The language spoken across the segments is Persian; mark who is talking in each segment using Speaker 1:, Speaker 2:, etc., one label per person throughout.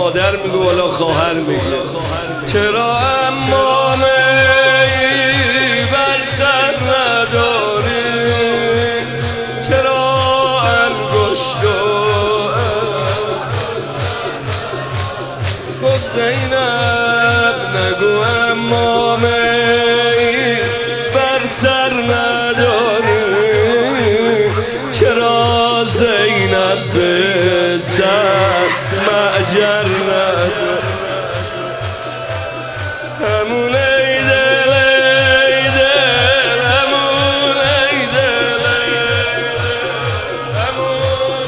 Speaker 1: مادر میگه والا خواهر میگه چرا امامه بر سر نداری، چرا انگشت گفت زینب نگو امامه بر سر نداری، چرا زینب به سر معجر نداری. همون ای دل ای دل همون ای دل همون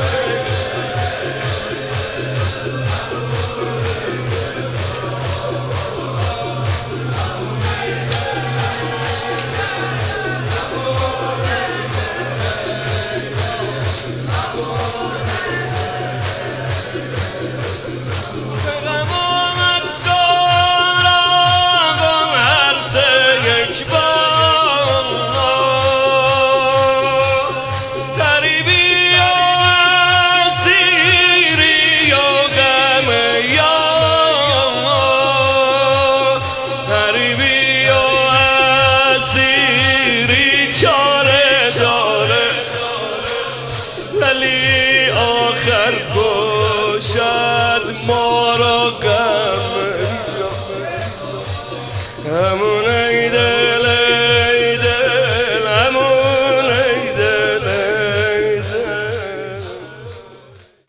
Speaker 1: ولی آخر کشد ما